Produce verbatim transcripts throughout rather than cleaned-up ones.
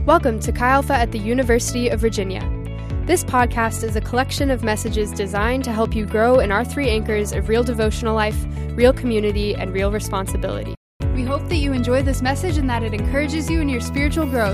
Welcome to Chi Alpha at the University of Virginia. This podcast is a collection of messages designed to help you grow in our three anchors of real devotional life, real community, and real responsibility. We hope that you enjoy this message and that it encourages you in your spiritual growth.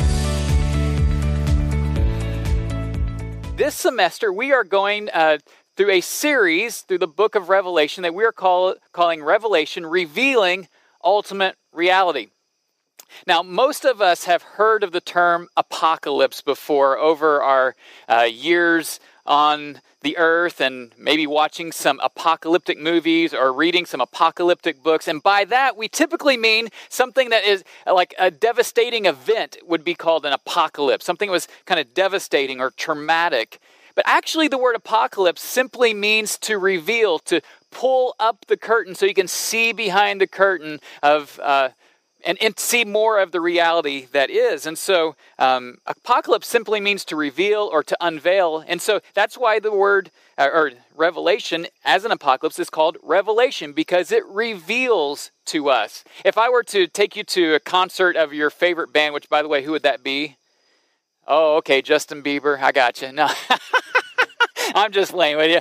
This semester, we are going uh, through a series through the book of Revelation that we are call, calling Revelation, Revealing Ultimate Reality. Now, most of us have heard of the term apocalypse before over our uh, years on the earth and maybe watching some apocalyptic movies or reading some apocalyptic books. And by that, we typically mean something that is like a devastating event would be called an apocalypse, something that was kind of devastating or traumatic. But actually, the word apocalypse simply means to reveal, to pull up the curtain so you can see behind the curtain of uh And, and see more of the reality that is. And so um, apocalypse simply means to reveal or to unveil. And so that's why the word uh, or revelation as an apocalypse is called revelation, because it reveals to us. If I were to take you to a concert of your favorite band, which by the way, who would that be? Oh, okay, Justin Bieber. I got you. No, I'm just laying with you.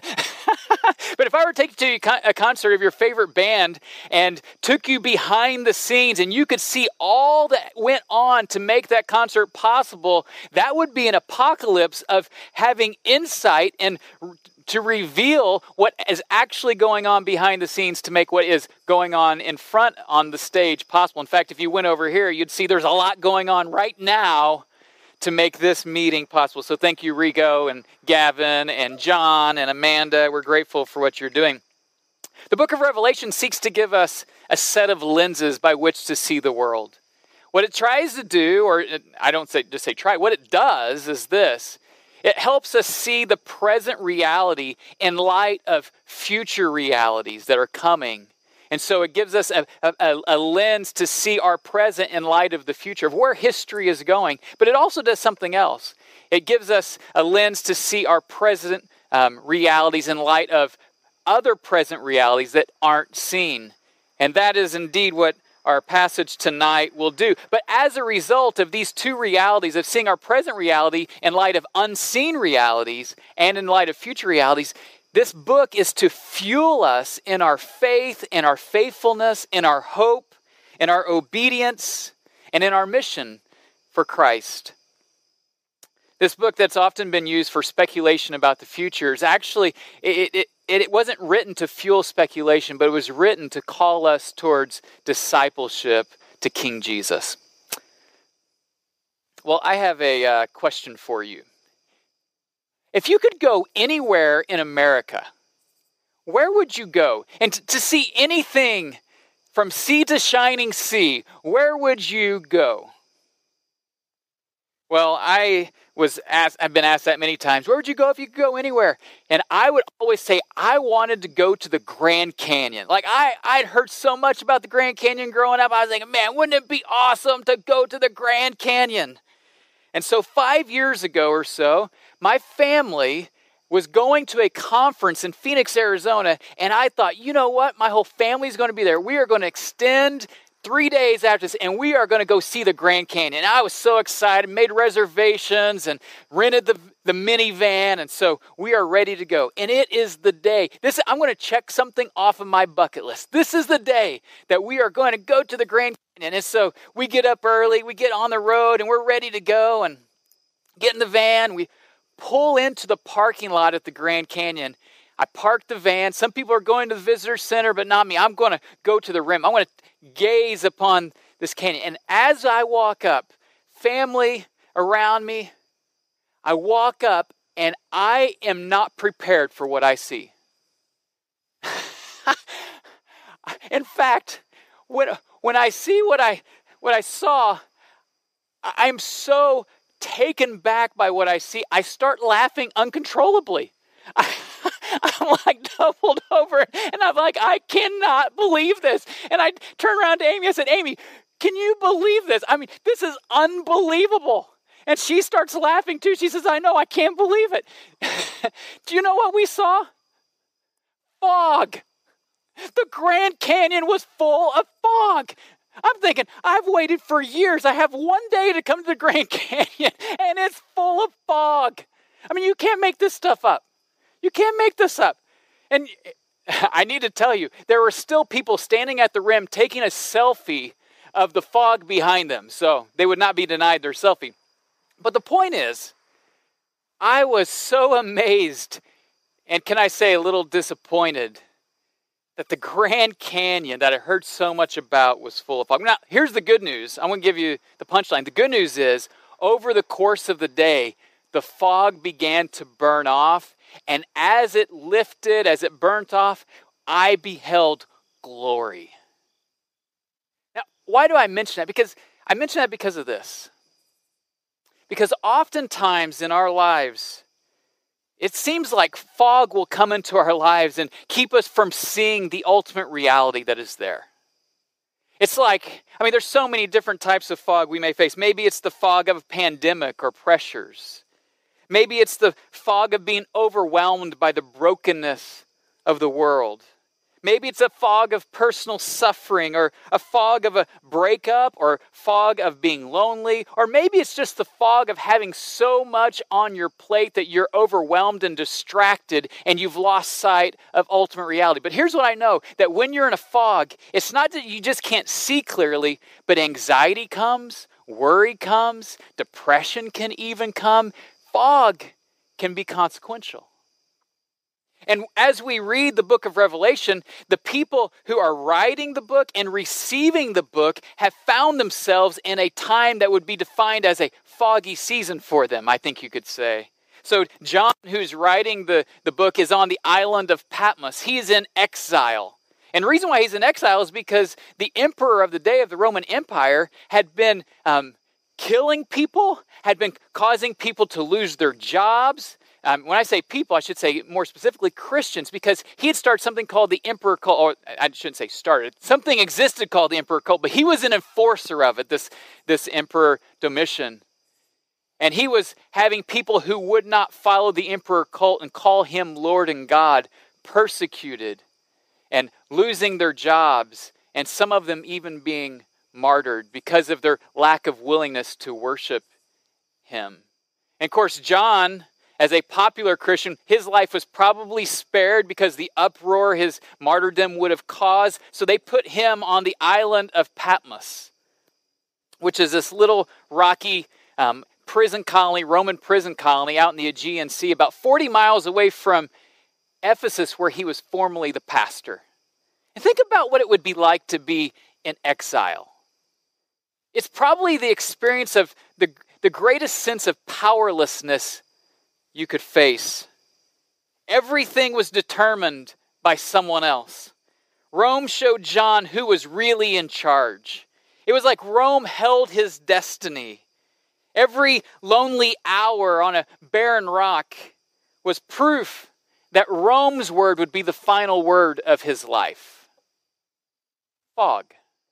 But if I were to take you to a concert of your favorite band and took you behind the scenes and you could see all that went on to make that concert possible, that would be an apocalypse of having insight and to reveal what is actually going on behind the scenes to make what is going on in front on the stage possible. In fact, if you went over here, you'd see there's a lot going on right now to make this meeting possible. So thank you, Rico and Gavin and John and Amanda. We're grateful for what you're doing. The book of Revelation seeks to give us a set of lenses by which to see the world. What it tries to do, or I don't say just say try, what it does is this. It helps us see the present reality in light of future realities that are coming. And so it gives us a, a, a lens to see our present in light of the future, of where history is going. But it also does something else. It gives us a lens to see our present um, realities in light of other present realities that aren't seen. And that is indeed what our passage tonight will do. But as a result of these two realities, of seeing our present reality in light of unseen realities and in light of future realities, this book is to fuel us in our faith, in our faithfulness, in our hope, in our obedience, and in our mission for Christ. This book that's often been used for speculation about the future is actually, it, it, it, it wasn't written to fuel speculation, but it was written to call us towards discipleship to King Jesus. Well, I have a uh, question for you. If you could go anywhere in America, where would you go? And t- to see anything from sea to shining sea, where would you go? Well, I was asked, I've been asked that many times, where would you go if you could go anywhere? And I would always say, I wanted to go to the Grand Canyon. Like I, I'd heard so much about the Grand Canyon growing up. I was thinking, man, wouldn't it be awesome to go to the Grand Canyon? And so five years ago or so, my family was going to a conference in Phoenix, Arizona, and I thought, you know what? My whole family is going to be there. We are going to extend three days after this, and we are going to go see the Grand Canyon. And I was so excited, made reservations, and rented the, the minivan, and so we are ready to go. And it is the day. This I'm going to check something off of my bucket list. This is the day that we are going to go to the Grand Canyon. And so we get up early, we get on the road, and we're ready to go, and get in the van. We pull into the parking lot at the Grand Canyon. I park the van. Some people are going to the visitor center, but not me. I'm going to go to the rim. I want to gaze upon this canyon. And as I walk up, family around me, I walk up and I am not prepared for what I see. In fact, when when I see what I what I saw, I'm so taken back by what I see, I start laughing uncontrollably. I, I'm like doubled over, and I'm like, I cannot believe this. And I turn around to Amy, I said, Amy, can you believe this? I mean, this is unbelievable. And she starts laughing too. She says, I know, I can't believe it. Do you know what we saw? Fog. The Grand Canyon was full of fog. I'm thinking, I've waited for years. I have one day to come to the Grand Canyon, and it's full of fog. I mean, you can't make this stuff up. You can't make this up. And I need to tell you, there were still people standing at the rim taking a selfie of the fog behind them. So they would not be denied their selfie. But the point is, I was so amazed, and can I say a little disappointed, that the Grand Canyon that I heard so much about was full of fog. Now, here's the good news. I'm going to give you the punchline. The good news is, over the course of the day, the fog began to burn off, and as it lifted, as it burnt off, I beheld glory. Now, why do I mention that? Because I mention that because of this. Because oftentimes in our lives, it seems like fog will come into our lives and keep us from seeing the ultimate reality that is there. It's like, I mean, there's so many different types of fog we may face. Maybe it's the fog of a pandemic or pressures. Maybe it's the fog of being overwhelmed by the brokenness of the world. Maybe it's a fog of personal suffering, or a fog of a breakup, or fog of being lonely, or maybe it's just the fog of having so much on your plate that you're overwhelmed and distracted and you've lost sight of ultimate reality. But here's what I know, that when you're in a fog, it's not that you just can't see clearly, but anxiety comes, worry comes, depression can even come. Fog can be consequential. And as we read the book of Revelation, the people who are writing the book and receiving the book have found themselves in a time that would be defined as a foggy season for them, I think you could say. So John, who's writing the, the book, is on the island of Patmos. He's in exile. And the reason why he's in exile is because the emperor of the day of the Roman Empire had been um, killing people, had been causing people to lose their jobs. Um, when I say people, I should say more specifically Christians, because he had started something called the Emperor Cult, or I shouldn't say started, something existed called the Emperor Cult, but he was an enforcer of it, this, this Emperor Domitian. And he was having people who would not follow the Emperor Cult and call him Lord and God persecuted and losing their jobs, and some of them even being martyred because of their lack of willingness to worship him. And of course, John, as a popular Christian, his life was probably spared because the uproar his martyrdom would have caused. So they put him on the island of Patmos, which is this little rocky um, prison colony, Roman prison colony out in the Aegean Sea, about forty miles away from Ephesus, where he was formerly the pastor. And think about what it would be like to be in exile. It's probably the experience of the, the greatest sense of powerlessness you could face. Everything was determined by someone else. Rome showed John who was really in charge. It was like Rome held his destiny. Every lonely hour on a barren rock was proof that Rome's word would be the final word of his life. Fog.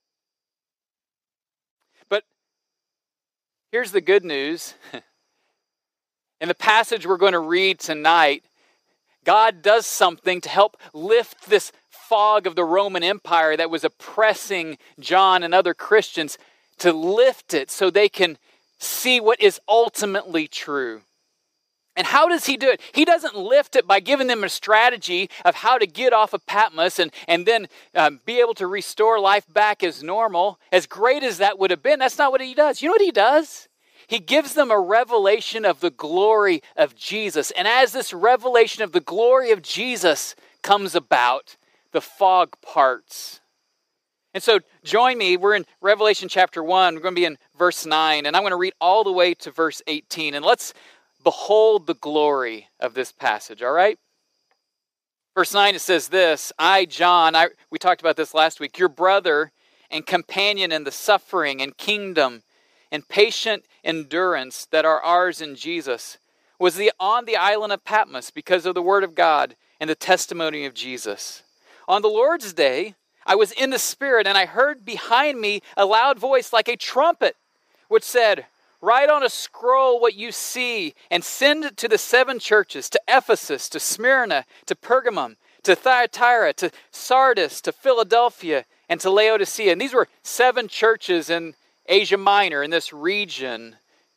But here's the good news. In the passage we're going to read tonight, God does something to help lift this fog of the Roman Empire that was oppressing John and other Christians, to lift it so they can see what is ultimately true. And how does he do it? He doesn't lift it by giving them a strategy of how to get off of Patmos and, and then um, be able to restore life back as normal. As great as that would have been, that's not what he does. You know what he does? He gives them a revelation of the glory of Jesus. And as this revelation of the glory of Jesus comes about, the fog parts. And so join me. We're in Revelation chapter one. We're going to be in verse nine. And I'm going to read all the way to verse eighteen. And let's behold the glory of this passage, all right? Verse nine, it says this, I, John, I, we talked about this last week, your brother and companion in the suffering and kingdom and patient endurance that are ours in Jesus, was the, on the island of Patmos because of the word of God and the testimony of Jesus. On the Lord's day, I was in the Spirit, and I heard behind me a loud voice like a trumpet, which said, write on a scroll what you see and send it to the seven churches, to Ephesus, to Smyrna, to Pergamum, to Thyatira, to Sardis, to Philadelphia, and to Laodicea. And these were seven churches in Asia Minor, in this region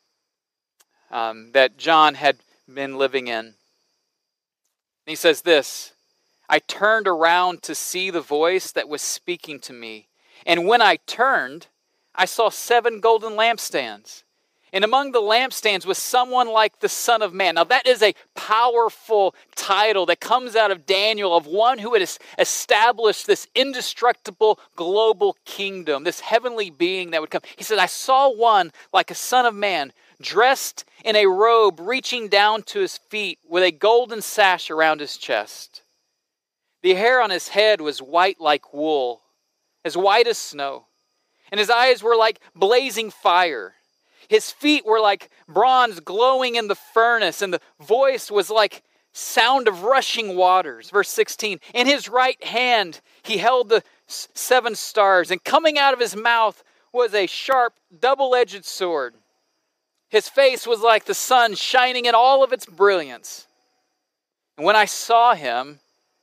um, that John had been living in. And he says this, I turned around to see the voice that was speaking to me. And when I turned, I saw seven golden lampstands. And among the lampstands was someone like the Son of Man. Now that is a powerful title that comes out of Daniel, of one who had established this indestructible global kingdom, this heavenly being that would come. He said, I saw one like a Son of Man, dressed in a robe reaching down to his feet with a golden sash around his chest. The hair on his head was white like wool, as white as snow, and his eyes were like blazing fire. His feet were like bronze glowing in the furnace, and the voice was like sound of rushing waters. Verse sixteen, in his right hand he held the seven stars, and coming out of his mouth was a sharp, double-edged sword. His face was like the sun shining in all of its brilliance. And when I saw him,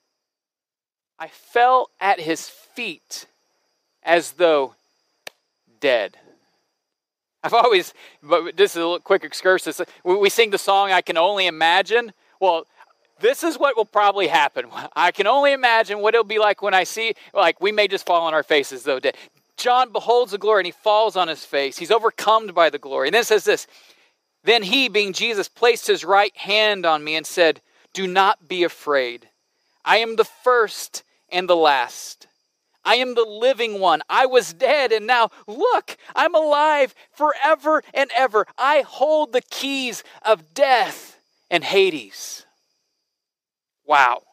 I fell at his feet as though dead. I've always, but this is a little quick excursus. We sing the song, I Can Only Imagine. Well, this is what will probably happen. I can only imagine what it'll be like when I see, like we may just fall on our faces though. John beholds the glory and he falls on his face. He's overcome by the glory. And then it says this, then he, being Jesus, placed his right hand on me and said, do not be afraid. I am the first and the last. I am the living one. I was dead, and now, look, I'm alive forever and ever. I hold the keys of death and Hades. Wow.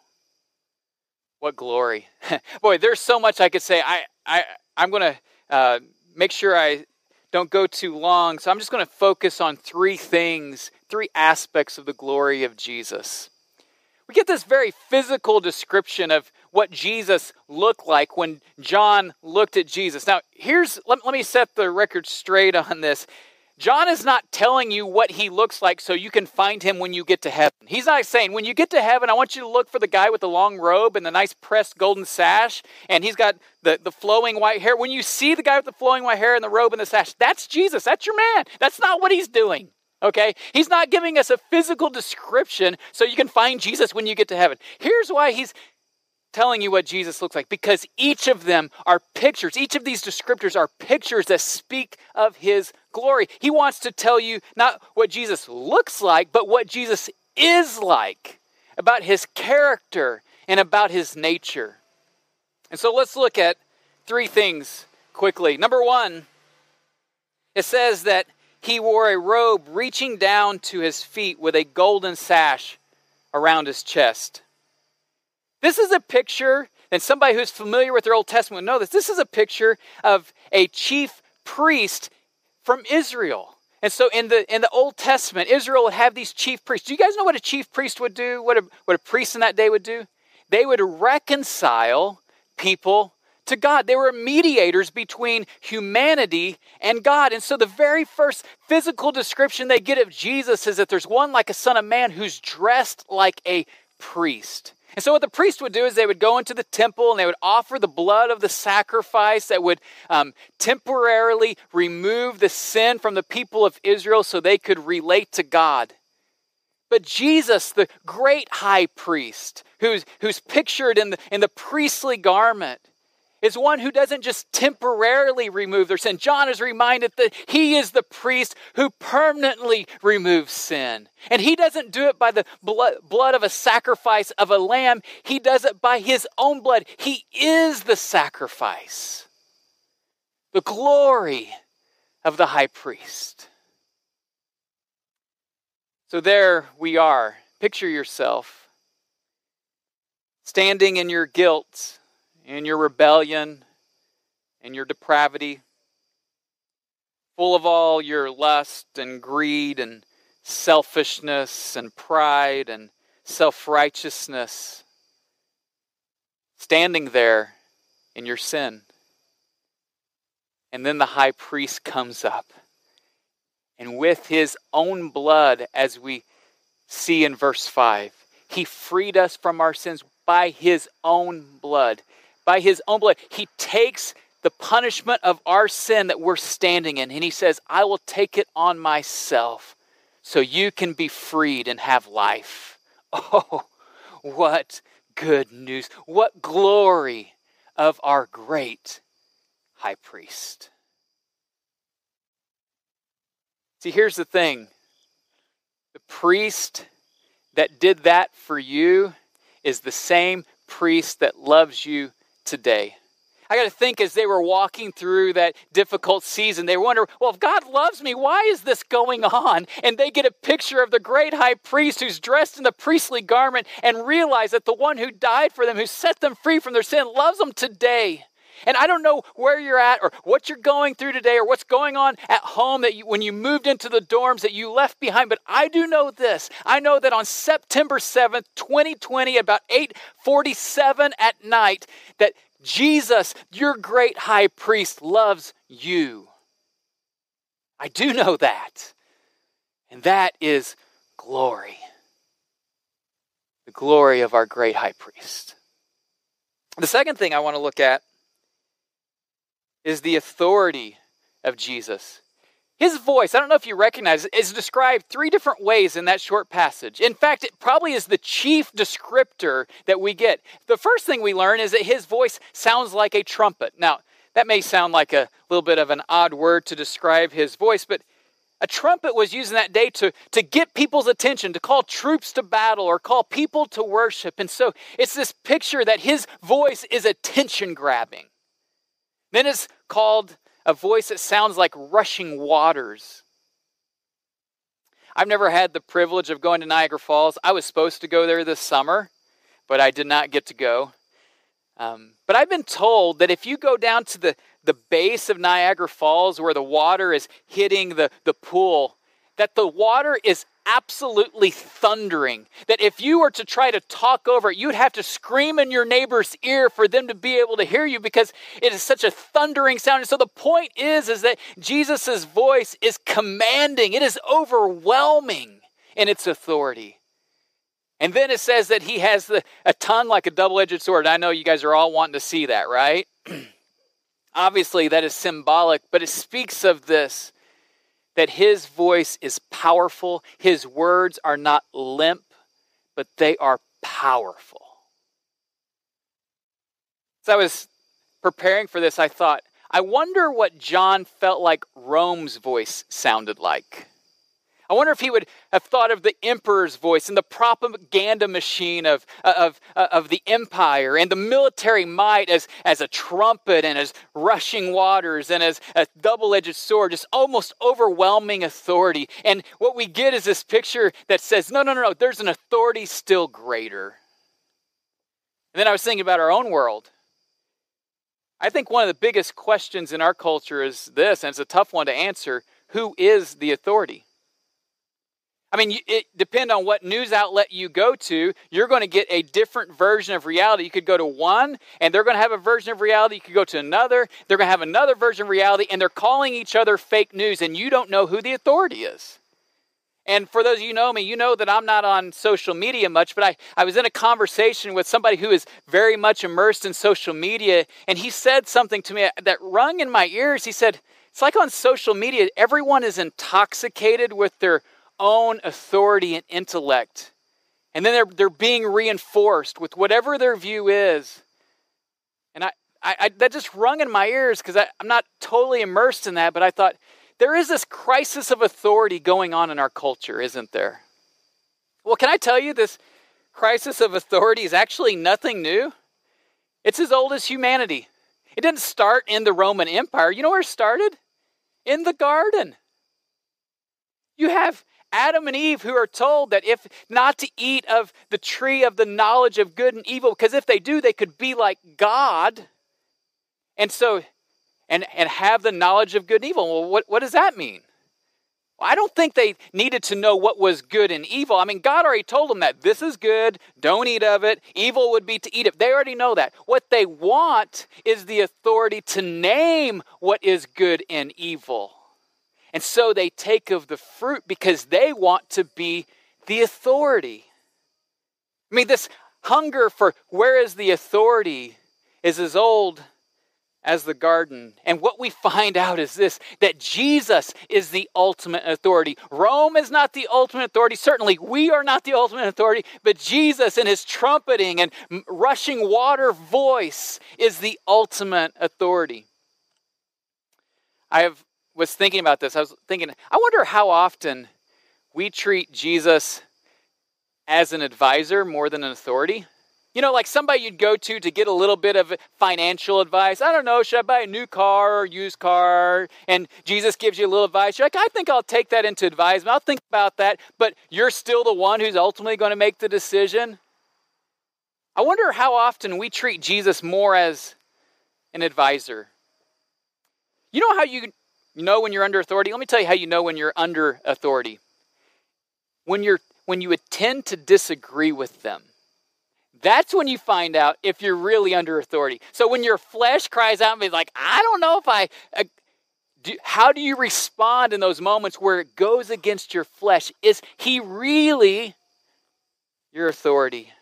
What glory. Boy, there's so much I could say. I, I, I'm going to uh, make sure I don't go too long, so I'm just going to focus on three things, three aspects of the glory of Jesus. We get this very physical description of what Jesus looked like when John looked at Jesus. Now, here's let, let me set the record straight on this. John is not telling you what he looks like so you can find him when you get to heaven. He's not saying, when you get to heaven, I want you to look for the guy with the long robe and the nice pressed golden sash, and he's got the, the flowing white hair. When you see the guy with the flowing white hair and the robe and the sash, that's Jesus. That's your man. That's not what he's doing. Okay? He's not giving us a physical description so you can find Jesus when you get to heaven. Here's why he's telling you what Jesus looks like. Because each of them are pictures. Each of these descriptors are pictures that speak of his glory. He wants to tell you not what Jesus looks like, but what Jesus is like, about his character and about his nature. And so let's look at three things quickly. Number one, it says that he wore a robe reaching down to his feet with a golden sash around his chest. This is a picture, and somebody who's familiar with their Old Testament will know this. This is a picture of a chief priest from Israel. And so in the in the Old Testament, Israel would have these chief priests. Do you guys know what a chief priest would do? What a, what a priest in that day would do? They would reconcile people to God. They were mediators between humanity and God. And so the very first physical description they get of Jesus is that there's one like a Son of Man who's dressed like a priest. And so what the priest would do is they would go into the temple and they would offer the blood of the sacrifice that would um, temporarily remove the sin from the people of Israel so they could relate to God. But Jesus, the great high priest, who's, who's pictured in the, in the priestly garment, is one who doesn't just temporarily remove their sin. John is reminded that he is the priest who permanently removes sin. And he doesn't do it by the blood, blood of a sacrifice of a lamb. He does it by his own blood. He is the sacrifice. The glory of the high priest. So there we are. Picture yourself standing in your guilt, in your rebellion, in your depravity, full of all your lust and greed and selfishness and pride and self-righteousness, standing there in your sin. And then the high priest comes up, and with his own blood, as we see in verse five, he freed us from our sins by his own blood. by his own blood, he takes the punishment of our sin that we're standing in. And he says, I will take it on myself so you can be freed and have life. Oh, what good news. What glory of our great high priest. See, here's the thing. The priest that did that for you is the same priest that loves you today. I got to think as they were walking through that difficult season, they wonder, well, if God loves me, why is this going on? And they get a picture of the great high priest who's dressed in the priestly garment and realize that the one who died for them, who set them free from their sin, loves them today. And I don't know where you're at or what you're going through today or what's going on at home that you, when you moved into the dorms that you left behind. But I do know this. I know that on September seventh, twenty twenty, about eight forty-seven at night, that Jesus, your great high priest, loves you. I do know that. And that is glory. The glory of our great high priest. The second thing I want to look at is the authority of Jesus. His voice, I don't know if you recognize it, is described three different ways in that short passage. In fact, it probably is the chief descriptor that we get. The first thing we learn is that his voice sounds like a trumpet. Now, that may sound like a little bit of an odd word to describe his voice, but a trumpet was used in that day to, to get people's attention, to call troops to battle or call people to worship. And so it's this picture that his voice is attention-grabbing. Then it's called a voice that sounds like rushing waters. I've never had the privilege of going to Niagara Falls. I was supposed to go there this summer, but I did not get to go. Um, but I've been told that if you go down to the, the base of Niagara Falls where the water is hitting the, the pool, that the water is absolutely thundering. That if you were to try to talk over it, you'd have to scream in your neighbor's ear for them to be able to hear you because it is such a thundering sound. And so the point is, is that Jesus' voice is commanding. It is overwhelming in its authority. And then it says that he has the, a tongue like a double-edged sword. I know you guys are all wanting to see that, right? Obviously, that is symbolic, but it speaks of this, that his voice is powerful. His words are not limp, but they are powerful. As I was preparing for this, I thought, I wonder what John felt like Rome's voice sounded like. I wonder if he would have thought of the emperor's voice and the propaganda machine of, of, of the empire and the military might as, as a trumpet and as rushing waters and as a double-edged sword, just almost overwhelming authority. And what we get is this picture that says, no, no, no, no, there's an authority still greater. And then I was thinking about our own world. I think one of the biggest questions in our culture is this, and it's a tough one to answer: who is the authority? I mean, it depends on what news outlet you go to. You're going to get a different version of reality. You could go to one, and they're going to have a version of reality. You could go to another. They're going to have another version of reality, and they're calling each other fake news, and you don't know who the authority is. And for those of you who know me, you know that I'm not on social media much, but I, I was in a conversation with somebody who is very much immersed in social media, and he said something to me that rung in my ears. He said, it's like on social media, everyone is intoxicated with their own authority and intellect. And then they're they're being reinforced with whatever their view is. And I, I, I that just rung in my ears because I'm not totally immersed in that, but I thought, there is this crisis of authority going on in our culture, isn't there? Well, can I tell you, this crisis of authority is actually nothing new. It's as old as humanity. It didn't start in the Roman Empire. You know where it started? In the garden. You have Adam and Eve who are told that if not to eat of the tree of the knowledge of good and evil, because if they do, they could be like God. And so, and, and have the knowledge of good and evil. Well, what, what does that mean? Well, I don't think they needed to know what was good and evil. I mean, God already told them that this is good, don't eat of it. Evil would be to eat it. They already know that. What they want is the authority to name what is good and evil. And so they take of the fruit because they want to be the authority. I mean, this hunger for where is the authority is as old as the garden. And what we find out is this, that Jesus is the ultimate authority. Rome is not the ultimate authority. Certainly, we are not the ultimate authority, but Jesus in his trumpeting and rushing water voice is the ultimate authority. I have, was thinking about this. I was thinking, I wonder how often we treat Jesus as an advisor more than an authority. You know, like somebody you'd go to to get a little bit of financial advice. I don't know, should I buy a new car or used car? And Jesus gives you a little advice. You're like, I think I'll take that into advisement. I'll think about that. But you're still the one who's ultimately going to make the decision. I wonder how often we treat Jesus more as an advisor. You know how you know when you're under authority? Let me tell you how you know when you're under authority. When you're when you tend to disagree with them. That's when you find out if you're really under authority. So when your flesh cries out and is like, I don't know if I... Uh, do, how do you respond in those moments where it goes against your flesh? Is he really your authority?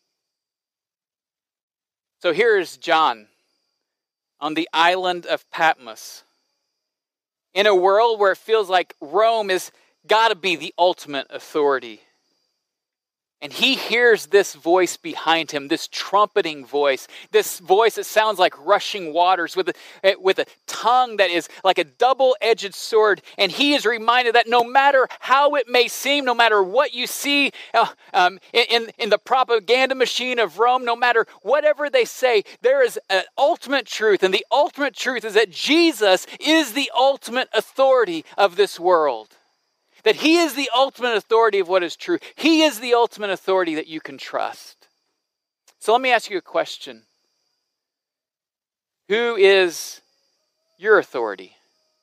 So here is John on the island of Patmos. In a world where it feels like Rome has got to be the ultimate authority. And he hears this voice behind him, this trumpeting voice, this voice that sounds like rushing waters with a, with a tongue that is like a double-edged sword. And he is reminded that no matter how it may seem, no matter what you see uh, um, in, in the propaganda machine of Rome, no matter whatever they say, there is an ultimate truth. And the ultimate truth is that Jesus is the ultimate authority of this world. That he is the ultimate authority of what is true. He is the ultimate authority that you can trust. So let me ask you a question. Who is your authority?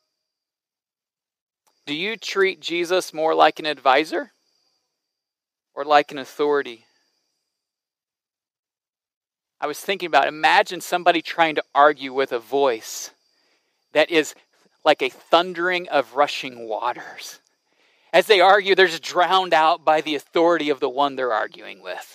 Do you treat Jesus more like an advisor or like an authority? I was thinking about, imagine somebody trying to argue with a voice that is like a thundering of rushing waters. As they argue, they're just drowned out by the authority of the one they're arguing with.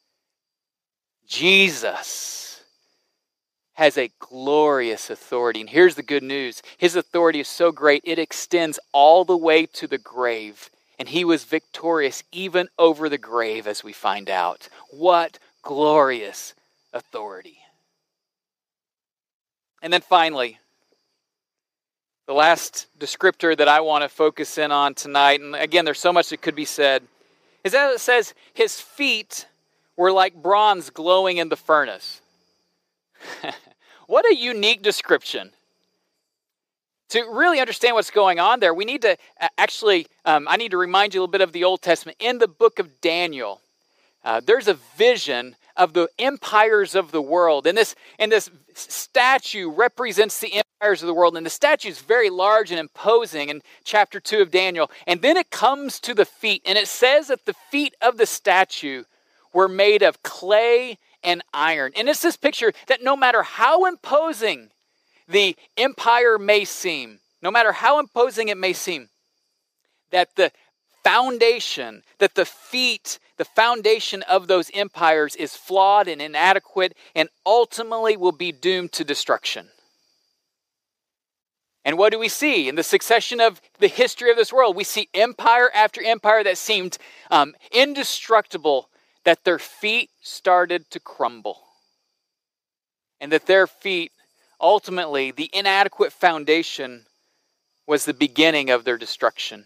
Jesus has a glorious authority. And here's the good news. His authority is so great, it extends all the way to the grave. And he was victorious even over the grave, as we find out. What glorious authority. And then finally, the last descriptor that I want to focus in on tonight, and again, there's so much that could be said, is that it says his feet were like bronze glowing in the furnace. What a unique description. To really understand what's going on there, we need to actually, um, I need to remind you a little bit of the Old Testament. In the book of Daniel, uh, there's a vision of the empires of the world. And this, and this statue represents the empires of the world. And the statue is very large and imposing in chapter two of Daniel. And then it comes to the feet. And it says that the feet of the statue were made of clay and iron. And it's this picture that no matter how imposing the empire may seem, no matter how imposing it may seem, that the foundation, that the feet, the foundation of those empires is flawed and inadequate and ultimately will be doomed to destruction. And what do we see in the succession of the history of this world? We see empire after empire that seemed um, indestructible, that their feet started to crumble. And that their feet, ultimately, the inadequate foundation was the beginning of their destruction.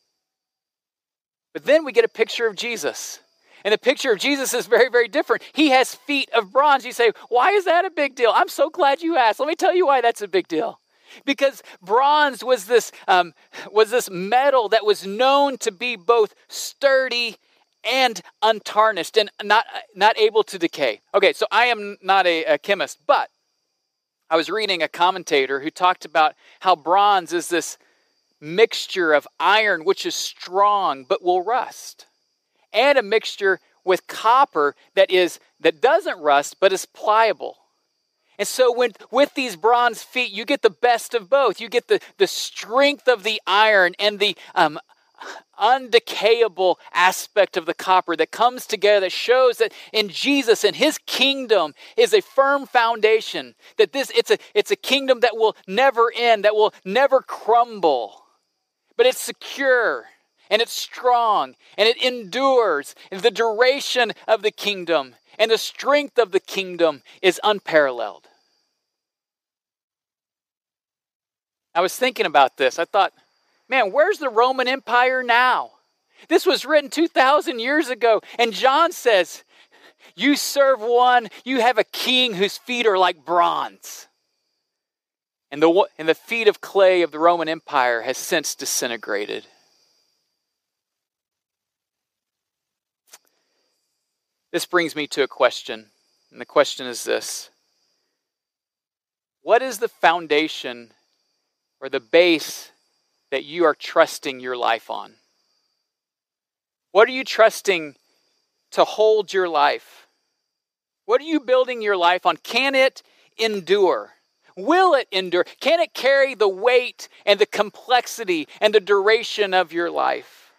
But then we get a picture of Jesus. And the picture of Jesus is very, very different. He has feet of bronze. You say, why is that a big deal? I'm so glad you asked. Let me tell you why that's a big deal. Because bronze was this, um, was this metal that was known to be both sturdy and untarnished and not, not able to decay. Okay, so I am not a, a chemist, but I was reading a commentator who talked about how bronze is this mixture of iron, which is strong but will rust, and a mixture with copper that is that doesn't rust but is pliable. And so when, with these bronze feet, you get the best of both. You get the, the strength of the iron and the um, undecayable aspect of the copper that comes together, that shows that in Jesus and his kingdom is a firm foundation, that this it's a it's a kingdom that will never end, that will never crumble, but it's secure and it's strong and it endures. And the duration of the kingdom and the strength of the kingdom is unparalleled. I was thinking about this. I thought, man, where's the Roman Empire now? This was written two thousand years ago. And John says, you serve one, you have a king whose feet are like bronze. And the, and the feet of clay of the Roman Empire has since disintegrated. This brings me to a question. And the question is this. What is the foundation or the base that you are trusting your life on? What are you trusting to hold your life? What are you building your life on? Can it endure? Will it endure? Can it carry the weight and the complexity and the duration of your life?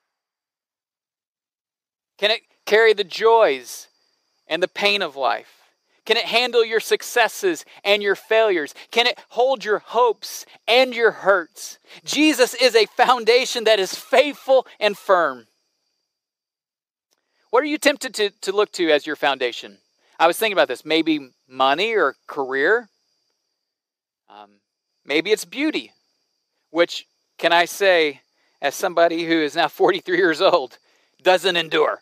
Can it carry the joys and the pain of life? Can it handle your successes and your failures? Can it hold your hopes and your hurts? Jesus is a foundation that is faithful and firm. What are you tempted to, to look to as your foundation? I was thinking about this. Maybe money or career. Um, maybe it's beauty, which, can I say, as somebody who is now forty-three years old, doesn't endure.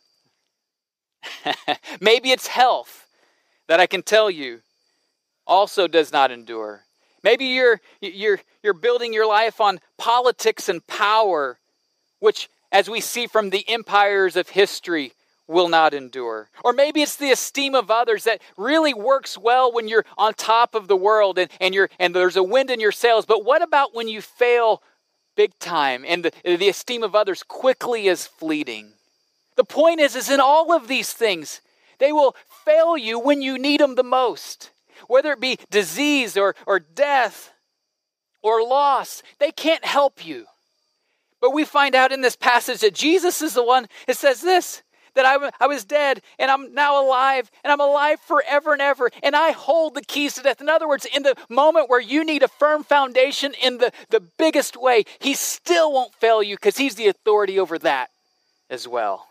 Maybe it's health, that I can tell you also does not endure. Maybe you're you're you're building your life on politics and power, which, as we see from the empires of history, will not endure. Or maybe it's the esteem of others that really works well when you're on top of the world and, and you're and there's a wind in your sails. But what about when you fail big time and the, the esteem of others quickly is fleeting? The point is, is in all of these things, they will fail you when you need them the most. Whether it be disease or, or death or loss, they can't help you. But we find out in this passage that Jesus is the one that says this, that I, I was dead and I'm now alive and I'm alive forever and ever and I hold the keys to death. In other words, in the moment where you need a firm foundation in the, the biggest way, he still won't fail you because he's the authority over that as well.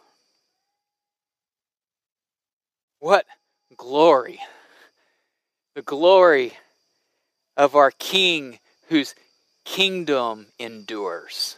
What glory. The glory of our King whose kingdom endures.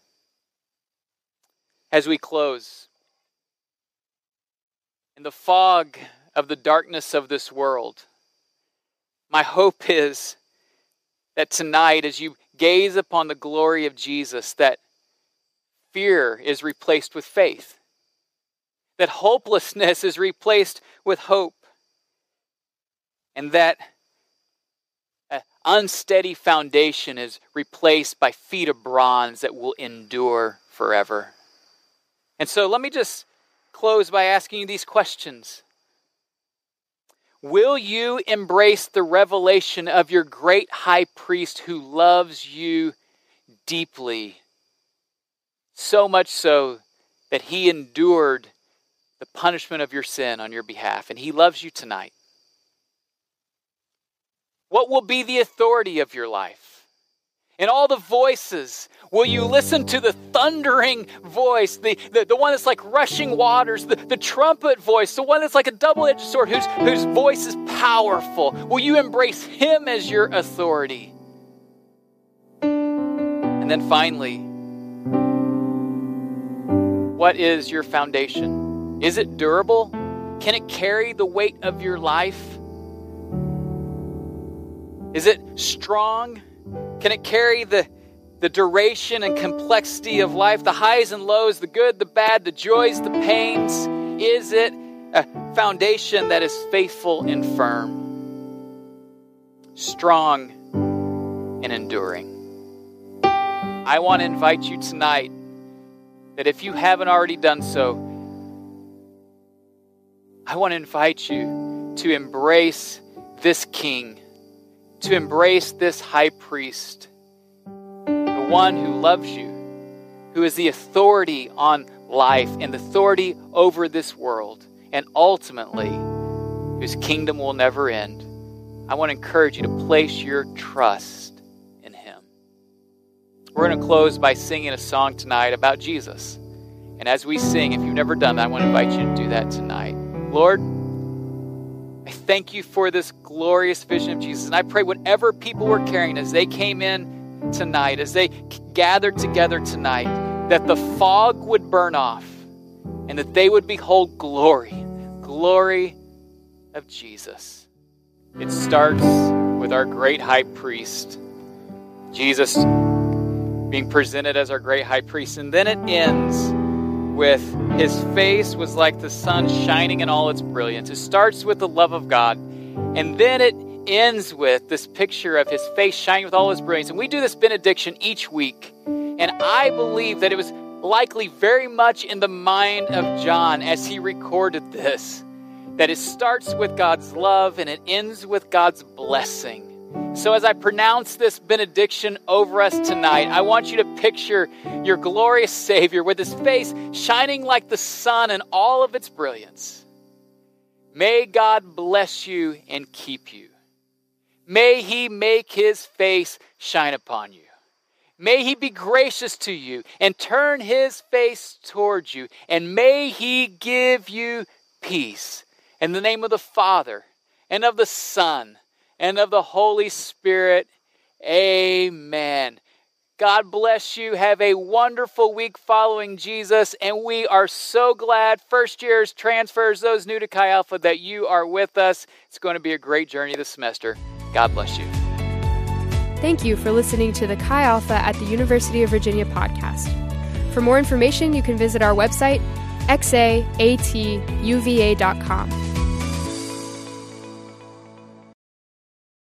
As we close, in the fog of the darkness of this world, my hope is that tonight, as you gaze upon the glory of Jesus, that fear is replaced with faith. That hopelessness is replaced with hope. And that an unsteady foundation is replaced by feet of bronze that will endure forever. And so let me just close by asking you these questions. Will you embrace the revelation of your great high priest who loves you deeply? So much so that he endured the punishment of your sin on your behalf, and he loves you tonight. What will be the authority of your life? In all the voices, will you listen to the thundering voice, the, the, the one that's like rushing waters, the, the trumpet voice, the one that's like a double-edged sword, whose, whose voice is powerful? Will you embrace him as your authority? And then finally, what is your foundation? Is it durable? Can it carry the weight of your life? Is it strong? Can it carry the, the duration and complexity of life, the highs and lows, the good, the bad, the joys, the pains? Is it a foundation that is faithful and firm, strong and enduring? I want to invite you tonight that if you haven't already done so, I want to invite you to embrace this King, to embrace this high priest, the one who loves you, who is the authority on life and the authority over this world, and ultimately, whose kingdom will never end. I want to encourage you to place your trust in him. We're going to close by singing a song tonight about Jesus. And as we sing, if you've never done that, I want to invite you to do that tonight. Lord, I thank you for this glorious vision of Jesus. And I pray whatever people were carrying as they came in tonight, as they gathered together tonight, that the fog would burn off and that they would behold glory, glory of Jesus. It starts with our great high priest, Jesus being presented as our great high priest, and then it ends with his face was like the sun shining in all its brilliance. It starts with the love of God, and then it ends with this picture of his face shining with all his brilliance. And we do this benediction each week, and I believe that it was likely very much in the mind of John as he recorded this, that it starts with God's love and it ends with God's blessing. So as I pronounce this benediction over us tonight, I want you to picture your glorious Savior with his face shining like the sun in all of its brilliance. May God bless you and keep you. May he make his face shine upon you. May he be gracious to you and turn his face towards you. And may he give you peace. In the name of the Father and of the Son and of the Holy Spirit, amen. God bless you. Have a wonderful week following Jesus. And we are so glad, first years, transfers, those new to Chi Alpha, that you are with us. It's going to be a great journey this semester. God bless you. Thank you for listening to the Chi Alpha at the University of Virginia podcast. For more information, you can visit our website, x a a t u v a dot com.